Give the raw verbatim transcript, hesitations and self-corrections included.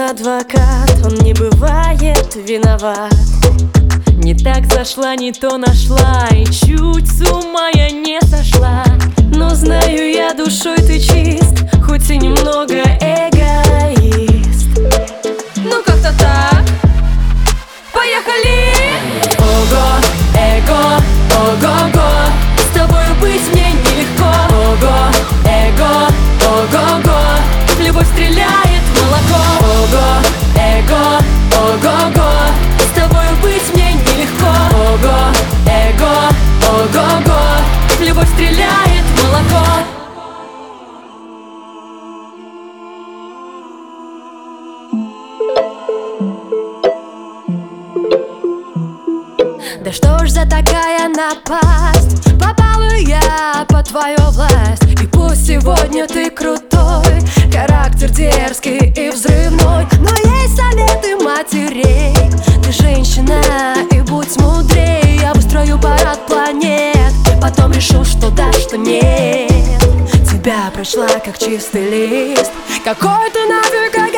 адвокат, он не бывает виноват. Не так зашла, не то нашла, и чуть с ума я не сошла. Но знаю я, душой ты чист, хоть и немного эгоист. Ну как-то так, поехали! Ого, эго, ого-го, с тобою быть мне нелегко. Ого, эго, ого-го, в любовь стреляет молоко. Ого, эго, ого-го, с тобою быть мне нелегко. Ого, эго, ого-го, в любовь стреляет молоко. Да что ж за такая напасть, попала я под твою власть. И пусть сегодня ты крутой, характер дерзкий и взрывной, но есть советы матерей. Ты женщина и будь мудрей. Я устрою парад планет, потом решу, что да, что нет. Тебя прочла как чистый лист. Какой ты нафиг